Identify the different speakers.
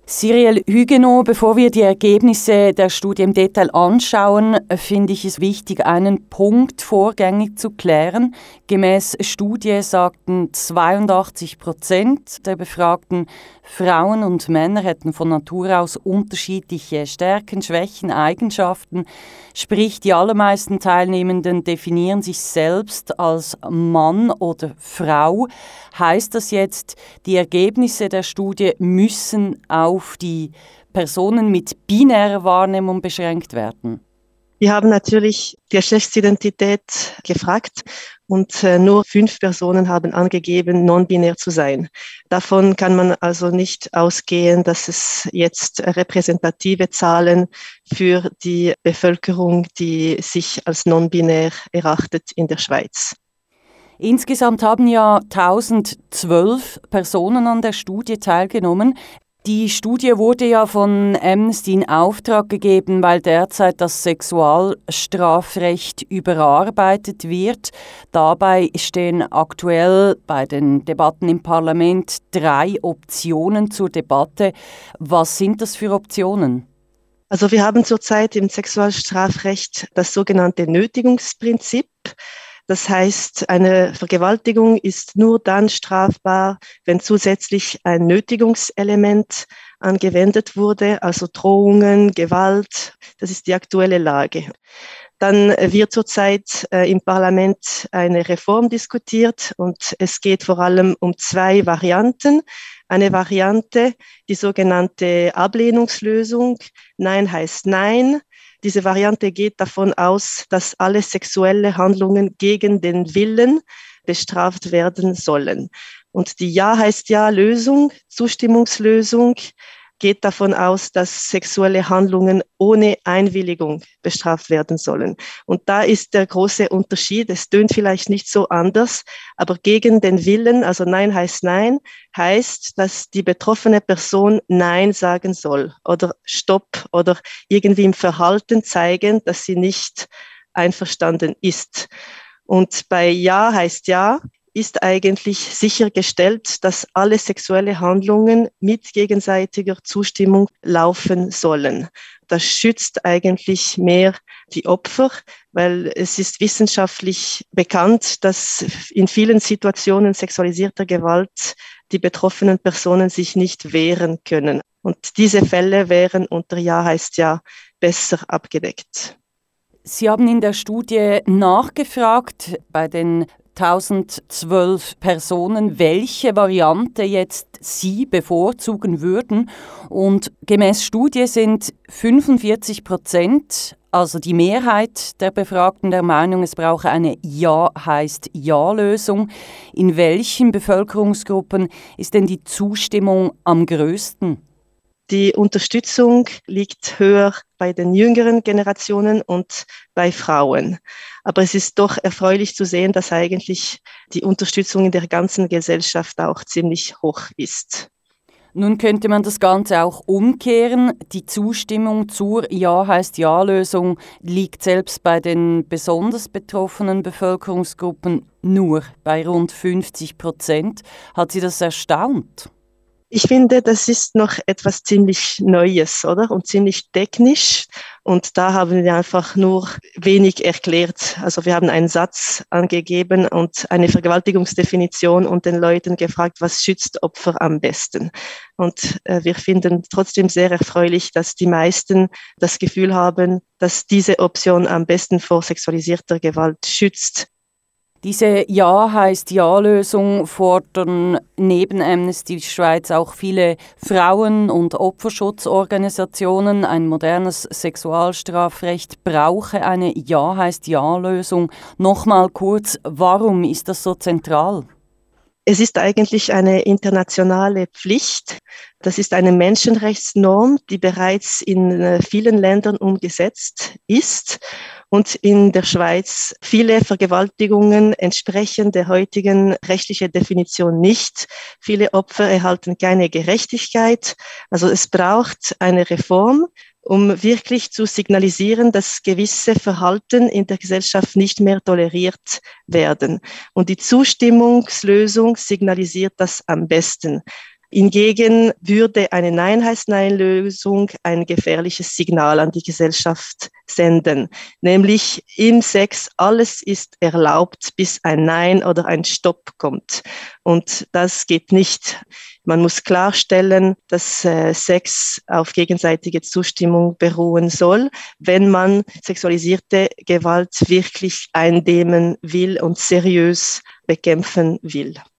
Speaker 1: Cyrielle Huguenot, bevor wir die Ergebnisse der Studie im Detail anschauen, finde ich es wichtig, einen Punkt vorgängig zu klären. Gemäß Studie sagten 82% der Befragten, Frauen und Männer hätten von Natur aus unterschiedliche Stärken, Schwächen, Eigenschaften. Sprich, die allermeisten Teilnehmenden definieren sich selbst als Mann oder Frau. Heißt das jetzt, die Ergebnisse der Studie müssen auf die Personen mit binärer Wahrnehmung beschränkt werden?
Speaker 2: Wir haben natürlich die Geschlechtsidentität gefragt und nur 5 Personen haben angegeben, non-binär zu sein. Davon kann man also nicht ausgehen, dass es jetzt repräsentative Zahlen für die Bevölkerung, die sich als non-binär erachtet in der Schweiz.
Speaker 1: Insgesamt haben ja 1012 Personen an der Studie teilgenommen. Die Studie wurde ja von Amnesty in Auftrag gegeben, weil derzeit das Sexualstrafrecht überarbeitet wird. Dabei stehen aktuell bei den Debatten im Parlament 3 Optionen zur Debatte. Was sind das für Optionen?
Speaker 2: Also wir haben zurzeit im Sexualstrafrecht das sogenannte Nötigungsprinzip. Das heißt, eine Vergewaltigung ist nur dann strafbar, wenn zusätzlich ein Nötigungselement angewendet wurde, also Drohungen, Gewalt. Das ist die aktuelle Lage. Dann wird zurzeit im Parlament eine Reform diskutiert und es geht vor allem um 2 Varianten. Eine Variante, die sogenannte Ablehnungslösung. Nein heißt Nein. Diese Variante geht davon aus, dass alle sexuelle Handlungen gegen den Willen bestraft werden sollen. Und die Ja heißt Ja Lösung, Zustimmungslösung, geht davon aus, dass sexuelle Handlungen ohne Einwilligung bestraft werden sollen. Und da ist der große Unterschied. Es tönt vielleicht nicht so anders, aber gegen den Willen, also Nein heißt Nein, heißt, dass die betroffene Person Nein sagen soll oder Stopp oder irgendwie im Verhalten zeigen, dass sie nicht einverstanden ist. Und bei Ja heißt Ja ist eigentlich sichergestellt, dass alle sexuelle Handlungen mit gegenseitiger Zustimmung laufen sollen. Das schützt eigentlich mehr die Opfer, weil es ist wissenschaftlich bekannt, dass in vielen Situationen sexualisierter Gewalt die betroffenen Personen sich nicht wehren können. Und diese Fälle wären unter Ja heißt Ja besser abgedeckt.
Speaker 1: Sie haben in der Studie nachgefragt bei den 1012 Personen, welche Variante jetzt Sie bevorzugen würden. Und gemäß Studie sind 45%, also die Mehrheit der Befragten, der Meinung, es brauche eine Ja heißt Ja-Lösung. In welchen Bevölkerungsgruppen ist denn die Zustimmung am größten?
Speaker 2: Die Unterstützung liegt höher bei den jüngeren Generationen und bei Frauen. Aber es ist doch erfreulich zu sehen, dass eigentlich die Unterstützung in der ganzen Gesellschaft auch ziemlich hoch ist.
Speaker 1: Nun könnte man das Ganze auch umkehren. Die Zustimmung zur Ja heißt Ja-Lösung liegt selbst bei den besonders betroffenen Bevölkerungsgruppen nur bei rund 50%. Hat Sie das erstaunt?
Speaker 2: Ich finde, das ist noch etwas ziemlich Neues, oder? Und ziemlich technisch. Und da haben wir einfach nur wenig erklärt. Also wir haben einen Satz angegeben und eine Vergewaltigungsdefinition und den Leuten gefragt, was schützt Opfer am besten? Und wir finden trotzdem sehr erfreulich, dass die meisten das Gefühl haben, dass diese Option am besten vor sexualisierter Gewalt schützt.
Speaker 1: Diese Ja heißt Ja-Lösung fordern neben Amnesty Schweiz auch viele Frauen- und Opferschutzorganisationen. Ein modernes Sexualstrafrecht brauche eine Ja heißt Ja-Lösung. Nochmal kurz, warum ist das so zentral?
Speaker 2: Es ist eigentlich eine internationale Pflicht. Das ist eine Menschenrechtsnorm, die bereits in vielen Ländern umgesetzt ist. Und in der Schweiz viele Vergewaltigungen entsprechen der heutigen rechtlichen Definition nicht. Viele Opfer erhalten keine Gerechtigkeit. Also es braucht eine Reform, um wirklich zu signalisieren, dass gewisse Verhalten in der Gesellschaft nicht mehr toleriert werden. Und die Zustimmungslösung signalisiert das am besten. Hingegen würde eine Nein heißt Nein-Lösung ein gefährliches Signal an die Gesellschaft senden. Nämlich im Sex, alles ist erlaubt, bis ein Nein oder ein Stopp kommt. Und das geht nicht. Man muss klarstellen, dass Sex auf gegenseitige Zustimmung beruhen soll, wenn man sexualisierte Gewalt wirklich eindämmen will und seriös bekämpfen will.